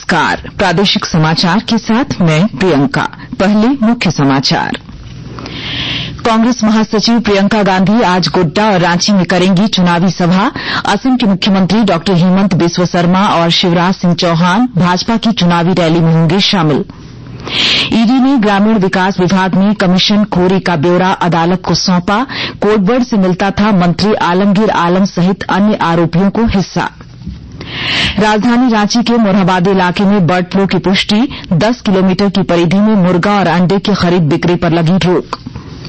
नमस्कार, प्रादेशिक समाचार के साथ मैं प्रियंका। पहले मुख्य समाचार। कांग्रेस महासचिव प्रियंका गांधी आज गोड्डा और रांची में करेंगी चुनावी सभा। असम के मुख्यमंत्री डॉ हेमंत बिस्वा शर्मा और शिवराज सिंह चौहान भाजपा की चुनावी रैली में होंगे शामिल। ईडी ने ग्रामीण विकास विभाग में कमीशन खोरी का ब्यौरा अदालत को सौंपा। कोटबर्ड से मिलता था मंत्री आलमगीर आलम सहित अन्य आरोपियों को हिस्सा। राजधानी रांची के मोरहाबादी इलाके में बर्ड फ्लू की पुष्टि। 10 किलोमीटर की परिधि में मुर्गा और अंडे की खरीद बिक्री पर लगी रोक।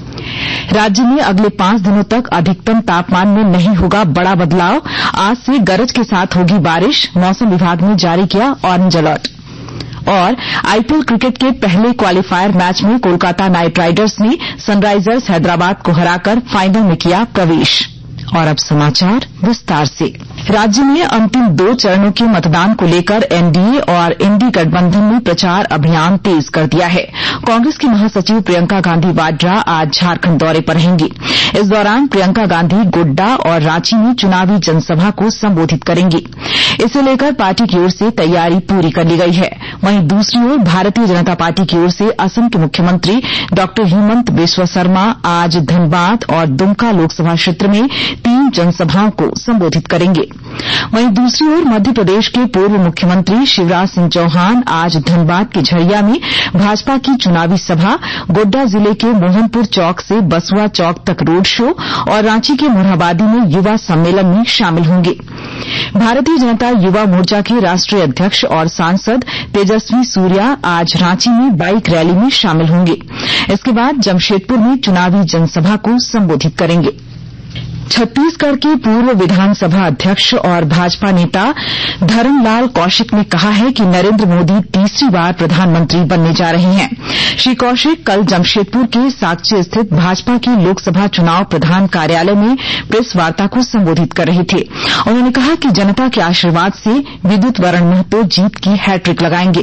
राज्य में अगले 5 दिनों तक अधिकतम तापमान में नहीं होगा बड़ा बदलाव। आज से गरज के साथ होगी बारिश। मौसम विभाग ने जारी किया ऑरेंज अलर्ट। और आईपीएल क्रिकेट के पहले क्वालीफायर मैच में कोलकाता नाइट राइडर्स ने सनराइजर्स हैदराबाद को हराकर फाइनल में किया प्रवेश। और अब समाचार विस्तार से। राज्य में अंतिम 2 चरणों के मतदान को लेकर एनडीए और इंडी गठबंधन ने प्रचार अभियान तेज कर दिया है। कांग्रेस की महासचिव प्रियंका गांधी वाड्रा आज झारखंड दौरे पर रहेंगी। इस दौरान प्रियंका गांधी गोड्डा और रांची में चुनावी जनसभा को संबोधित करेंगी। इसे लेकर पार्टी की ओर से तैयारी पूरी कर ली गई है। वहीं दूसरी ओर भारतीय जनता पार्टी की ओर से असम के मुख्यमंत्री डॉ हेमंत बिस्वा शर्मा आज धनबाद और दुमका लोकसभा क्षेत्र में 3 जनसभाओं को संबोधित करेंगे। वहीं दूसरी ओर मध्य प्रदेश के पूर्व मुख्यमंत्री शिवराज सिंह चौहान आज धनबाद के झरिया में भाजपा की चुनावी सभा, गोड्डा जिले के मोहनपुर चौक से बसुआ चौक तक रोड शो और रांची के मोरहाबादी में युवा सम्मेलन में शामिल होंगे। भारतीय जनता युवा मोर्चा के राष्ट्रीय अध्यक्ष और सांसद तेजस्वी सूर्या आज रांची में बाइक रैली में शामिल होंगे। इसके बाद जमशेदपुर में चुनावी जनसभा को संबोधित करेंगे। छत्तीसगढ़ के पूर्व विधानसभा अध्यक्ष और भाजपा नेता धरमलाल कौशिक ने कहा है कि नरेंद्र मोदी तीसरी बार प्रधानमंत्री बनने जा रहे हैं। श्री कौशिक कल जमशेदपुर के साकची स्थित भाजपा के लोकसभा चुनाव प्रधान कार्यालय में प्रेस वार्ता को संबोधित कर रहे थे। उन्होंने कहा कि जनता के आशीर्वाद से विद्युत वरण महतो जीत की हैट्रिक लगाएंगे।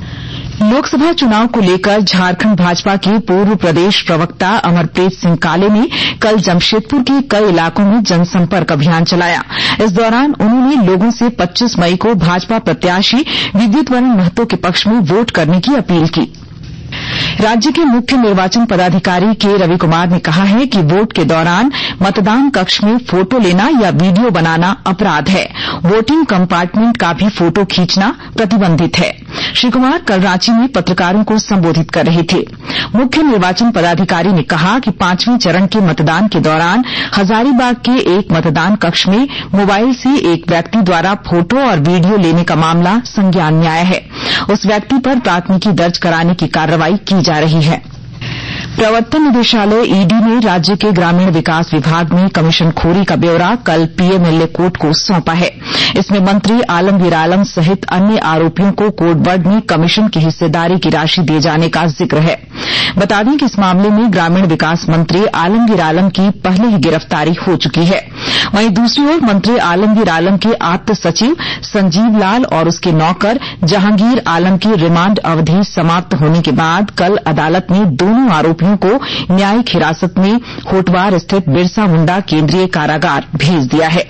लोकसभा चुनाव को लेकर झारखंड भाजपा के पूर्व प्रदेश प्रवक्ता अमरप्रीत सिंह काले ने कल जमशेदपुर के कई इलाकों में जनसंपर्क अभियान चलाया। इस दौरान उन्होंने लोगों से 25 मई को भाजपा प्रत्याशी विद्युत वरण महतो के पक्ष में वोट करने की अपील की। राज्य के मुख्य निर्वाचन पदाधिकारी के रवि कुमार ने कहा है कि वोट के दौरान मतदान कक्ष में फोटो लेना या वीडियो बनाना अपराध है। वोटिंग कंपार्टमेंट का भी फोटो खींचना प्रतिबंधित है। श्री कुमार कल रांची में पत्रकारों को संबोधित कर रहे थे। मुख्य निर्वाचन पदाधिकारी ने कहा कि 5वें चरण के मतदान के दौरान हजारीबाग के एक मतदान कक्ष में मोबाइल से एक व्यक्ति द्वारा फोटो और वीडियो लेने का मामला संज्ञान में आया है। उस व्यक्ति पर प्राथमिकी दर्ज कराने की कार्रवाई की जा रही है। प्रवर्तन निदेशालय ईडी ने राज्य के ग्रामीण विकास विभाग में कमीशनखोरी का ब्यौरा कल पीएमएलए कोर्ट को सौंपा है। इसमें मंत्री आलमगीर आलम सहित अन्य आरोपियों को कोटबर्ड में कमीशन की हिस्सेदारी की राशि दिए जाने का जिक्र है। बता दें कि इस मामले में ग्रामीण विकास मंत्री आलमगीर आलम की पहले ही गिरफ्तारी हो चुकी है। वहीं दूसरी ओर मंत्री आलमगीर आलम के आप्त सचिव संजीव लाल और उसके नौकर जहांगीर आलम की रिमांड अवधि समाप्त होने के बाद कल अदालत ने दोनों आरोपियों को न्यायिक हिरासत में होटवार स्थित बिरसा मुंडा केंद्रीय कारागार भेज दिया है।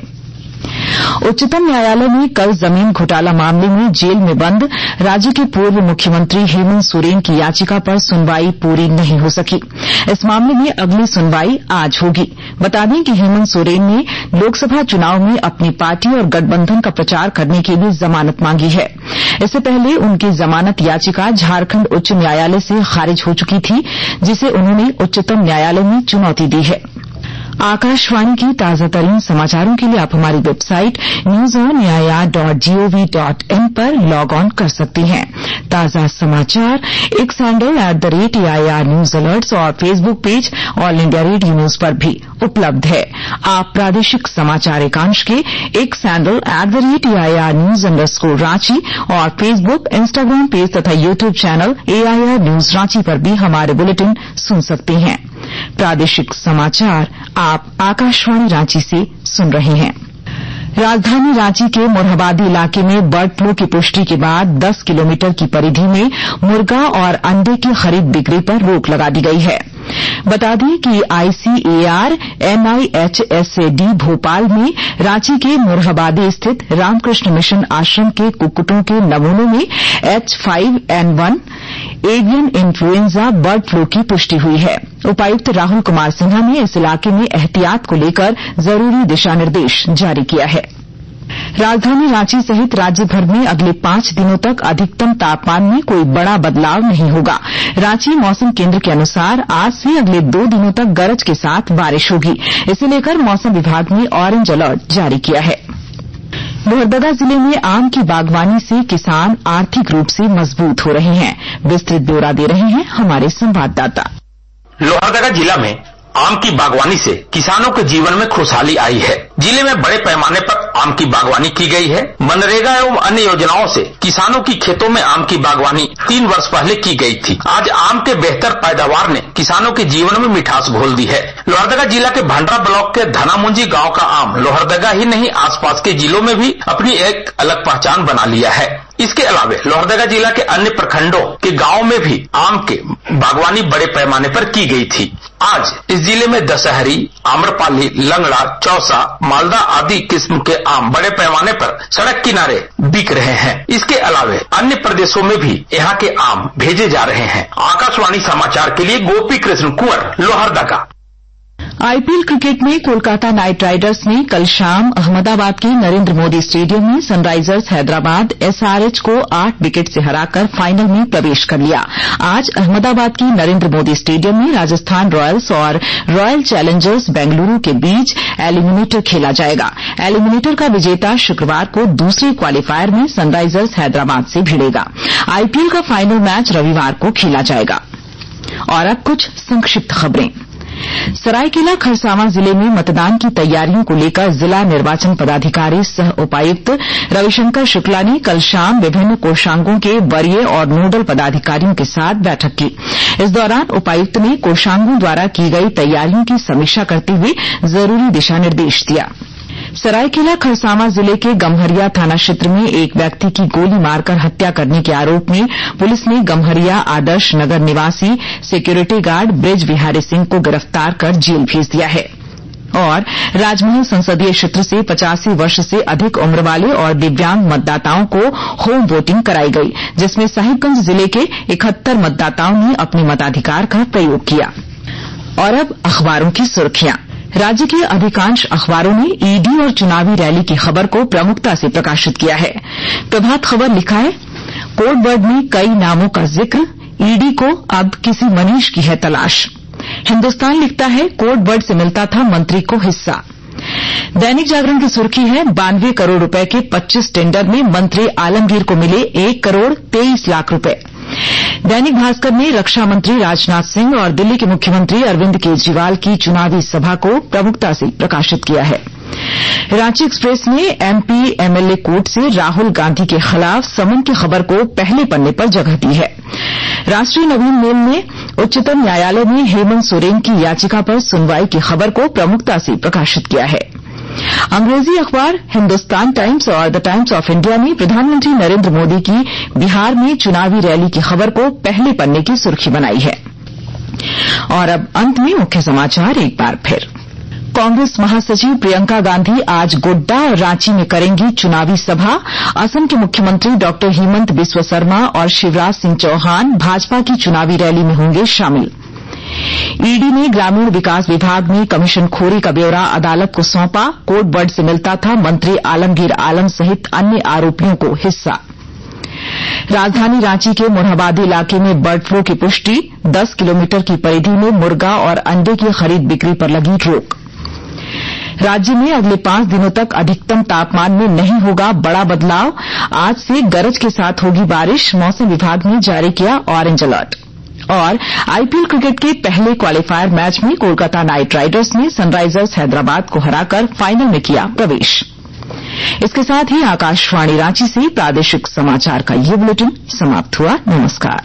उच्चतम न्यायालय ने कल जमीन घोटाला मामले में जेल में बंद राज्य के पूर्व मुख्यमंत्री हेमंत सोरेन की याचिका पर सुनवाई पूरी नहीं हो सकी। इस मामले में अगली सुनवाई आज होगी। बता दें कि हेमंत सोरेन ने लोकसभा चुनाव में अपनी पार्टी और गठबंधन का प्रचार करने के लिए जमानत मांगी है। इससे पहले उनकी जमानत याचिका झारखंड उच्च न्यायालय से खारिज हो चुकी थी, जिसे उन्होंने उच्चतम न्यायालय में चुनौती दी है। आकाशवाणी की ताजा तरीन समाचारों के लिए आप हमारी वेबसाइट newsonair.gov.in पर लॉग ऑन कर सकती हैं। ताजा समाचार X handle @AIR news alerts और Facebook page all India radio news पर भी उपलब्ध है। आप प्रादेशिक समाचार एकांश के X handle @AIR news _Ranchi और फेसबुक, इंस्टाग्राम पेज तथा YouTube channel AIR news Ranchi पर भी हमारे बुलेटिन सुन सकते हैं। प्रादेशिक समाचार आप आकाशवाणी रांची से सुन रहे हैं। राजधानी रांची के मोरहाबादी इलाके में बर्ड फ्लू की पुष्टि के बाद 10 किलोमीटर की परिधि में मुर्गा और अंडे की खरीद बिक्री पर रोक लगा दी गई है। बता दें कि ICAR NIHSAD भोपाल में रांची के मोरहाबादी स्थित रामकृष्ण मिशन आश्रम के कुक्कुटों के नमूनों में H5N1 avian influenza bird flu की पुष्टि हुई है। उपायुक्त राहुल कुमार सिन्हा ने इस इलाके में एहतियात को लेकर जरूरी दिशा निर्देश जारी किया है। राजधानी रांची सहित राज्य भर में अगले 5 दिनों तक अधिकतम तापमान में कोई बड़ा बदलाव नहीं होगा। रांची मौसम केंद्र के अनुसार आज से अगले 2 दिनों तक गरज के साथ बारिश होगी। इसे लेकर मौसम विभाग ने ऑरेंज अलर्ट जारी किया है। लोहरदगा जिले में आम की बागवानी से किसान आर्थिक रूप से मजबूत हो रहे हैं। विस्तृत ब्यौरा दे रहे हैं हमारे संवाददाता। लोहरदगा जिला में आम की बागवानी से किसानों के जीवन में खुशहाली आई है। जिले में बड़े पैमाने पर आम की बागवानी की गई है। मनरेगा एवं अन्य योजनाओं से किसानों की खेतों में आम की बागवानी 3 वर्ष पहले की गई थी। आज आम के बेहतर पैदावार ने किसानों के जीवन में मिठास घोल दी है। लोहरदगा जिला के भांडरा ब्लॉक के धनामुंजी गांव का आम लोहरदगा ही नहीं आसपास के जिलों में भी अपनी एक अलग पहचान बना लिया है। इसके अलावा लोहरदगा जिला के अन्य प्रखंडों के गांवों में भी आम के बागवानी बड़े पैमाने पर की गई थी। आज इस जिले में दशहरी, आम्रपाली, लंगड़ा, चौसा, मालदा आदि किस्म के आम बड़े पैमाने पर सड़क किनारे बिक रहे हैं। इसके अलावा अन्य प्रदेशों में भी यहाँ के आम भेजे जा रहे हैं। आकाशवाणी समाचार के लिए गोपी कृष्ण कुंवर, लोहरदगा। IPL क्रिकेट में कोलकाता नाइट राइडर्स ने कल शाम अहमदाबाद के नरेंद्र मोदी स्टेडियम में सनराइजर्स हैदराबाद SRH को 8 विकेट से हराकर फाइनल में प्रवेश कर लिया। आज अहमदाबाद के नरेंद्र मोदी स्टेडियम में राजस्थान रॉयल्स और रॉयल चैलेंजर्स बेंगलुरु के बीच एलिमिनेटर खेला जाएगा। एलिमिनेटर का विजेता शुक्रवार को दूसरे क्वालीफायर में सनराइजर्स हैदराबाद से भिड़ेगा। IPL का फाइनल मैच रविवार को खेला जाएगा। और अब कुछ संक्षिप्त खबरें। सरायकेला खरसावां जिले में मतदान की तैयारियों को लेकर जिला निर्वाचन पदाधिकारी सह उपायुक्त रविशंकर शुक्ला ने कल शाम विभिन्न कोषांगों के वरीय और नोडल पदाधिकारियों के साथ बैठक की। इस दौरान उपायुक्त ने कोषांगों द्वारा की गई तैयारियों की समीक्षा करते हुए जरूरी दिशा निर्देश दिया। सरायकेला खरसावां जिले के गम्हरिया थाना क्षेत्र में एक व्यक्ति की गोली मारकर हत्या करने के आरोप में पुलिस ने गम्हरिया आदर्श नगर निवासी सिक्योरिटी गार्ड ब्रिज बिहारी सिंह को गिरफ्तार कर जेल भेज दिया है। और राजमहल संसदीय क्षेत्र से 85 वर्ष से अधिक उम्र वाले और दिव्यांग मतदाताओं को होम वोटिंग कराई गई, जिसमें साहिबगंज जिले के 71 मतदाताओं ने अपने मताधिकार का प्रयोग किया। और अब अखबारों की सुर्खियां। राज्य के अधिकांश अखबारों ने ईडी और चुनावी रैली की खबर को प्रमुखता से प्रकाशित किया है। प्रभात खबर लिखा है, कोटवर्ड में कई नामों का जिक्र, ईडी को अब किसी मनीष की है तलाश। हिन्दुस्तान लिखता है, कोटवर्ड से मिलता था मंत्री को हिस्सा। दैनिक जागरण की सुर्खी है, 92 करोड़ रुपए के 25 टेंडर में मंत्री आलमगीर को मिले 1 करोड़ 23 लाख रुपए। दैनिक भास्कर ने रक्षा मंत्री राजनाथ सिंह और दिल्ली के मुख्यमंत्री अरविंद केजरीवाल की चुनावी सभा को प्रमुखता से प्रकाशित किया है। रांची एक्सप्रेस ने MP MLA कोर्ट से राहुल गांधी के खिलाफ समन की खबर को पहले पन्ने पर जगह दी है। राष्ट्रीय नवीन मेल ने उच्चतम न्यायालय में हेमंत सोरेन की याचिका पर सुनवाई की खबर को प्रमुखता से प्रकाशित किया है। अंग्रेजी अखबार हिन्दुस्तान टाइम्स और द टाइम्स ऑफ इंडिया ने प्रधानमंत्री नरेंद्र मोदी की बिहार में चुनावी रैली की खबर को पहले पन्ने की सुर्खी बनाई है। और अब अंत में मुख्य समाचार एक बार फिर। कांग्रेस महासचिव प्रियंका गांधी आज गोड्डा और रांची में करेंगी चुनावी सभा। असम के मुख्यमंत्री डॉक्टर हेमंत बिस्वा शर्मा और शिवराज सिंह चौहान भाजपा की चुनावी रैली में होंगे शामिल। ईडी ने ग्रामीण विकास विभाग में कमीशनखोरी का ब्यौरा अदालत को सौंपा। कोटवर्ड से मिलता था मंत्री आलमगीर आलम सहित अन्य आरोपियों को हिस्सा। राजधानी रांची के मोरहाबादी इलाके में बर्ड फ्लू की पुष्टि। 10 किलोमीटर की परिधि में मुर्गा और अंडे की खरीद बिक्री पर लगी रोक। राज्य में अगले 5 दिनों तक अधिकतम तापमान में नहीं होगा बड़ा बदलाव। आज से गरज के साथ होगी बारिश। मौसम विभाग ने जारी किया ऑरेंज अलर्ट। और IPL क्रिकेट के पहले क्वालीफायर मैच में कोलकाता नाइट राइडर्स ने सनराइजर्स हैदराबाद को हराकर फाइनल में किया प्रवेश। इसके साथ ही आकाशवाणी रांची से प्रादेशिक समाचार का ये बुलेटिन समाप्त हुआ। नमस्कार।